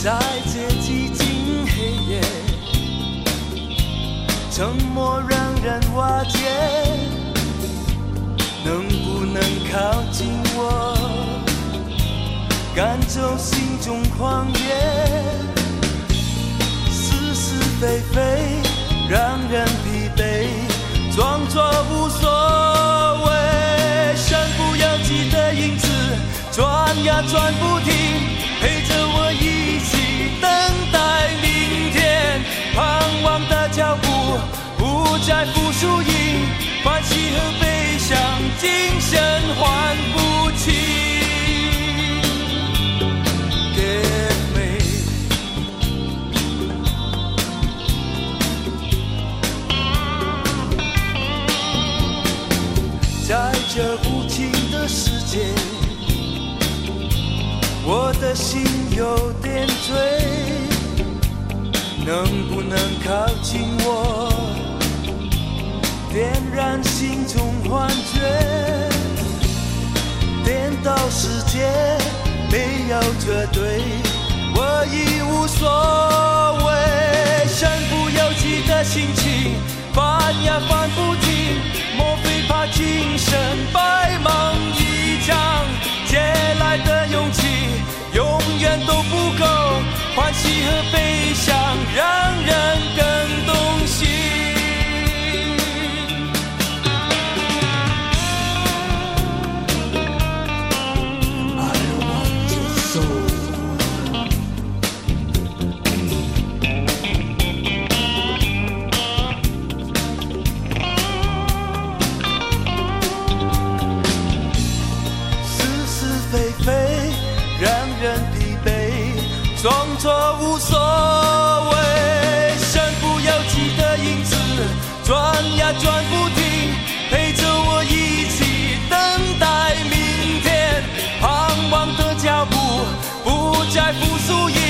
在这寂静黑夜，沉默让人瓦解，能不能靠近我，赶走心中狂野？是是非非让人疲惫，装作无所谓，身不由己的影子转呀转不停，陪着我一起等待明天，盼望的脚步不再复输赢，欢喜和悲伤今生还不清。在这无情的世界，我的心有点醉，能不能靠近我，点燃心中幻觉？颠倒世界没有绝对，我已无所谓，身不由己的心情翻呀翻不停，莫非怕今生白忙一场，借来的勇气永远都不够，欢喜和悲伤让人更动心。装作无所谓，身不由己的影子转呀转不停，陪着我一起等待明天，盼望的脚步不再复苏。